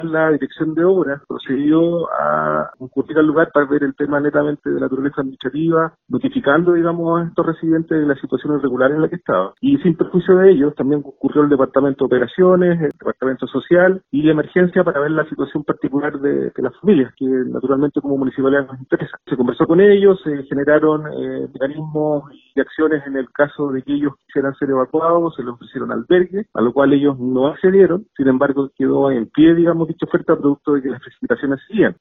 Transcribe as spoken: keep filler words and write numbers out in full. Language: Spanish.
la dirección de obras procedió a concurrir al lugar para ver el tema netamente de la naturaleza administrativa, notificando, digamos, a estos residentes de la situación irregular en la que estaba. Y sin perjuicio de ellos, también concurrió el Departamento de Operaciones, el Departamento Social y de Emergencia para ver la situación particular de, de las familias, que naturalmente como municipalidad nos interesa. Se conversó con ellos, se generaron eh, mecanismos y acciones en el caso de que ellos quisieran ser evacuados, se les ofrecieron albergue, a lo cual ellos no accedieron, sin embargo quedó en pie, digamos, dicha oferta producto de que las precipitaciones seguían.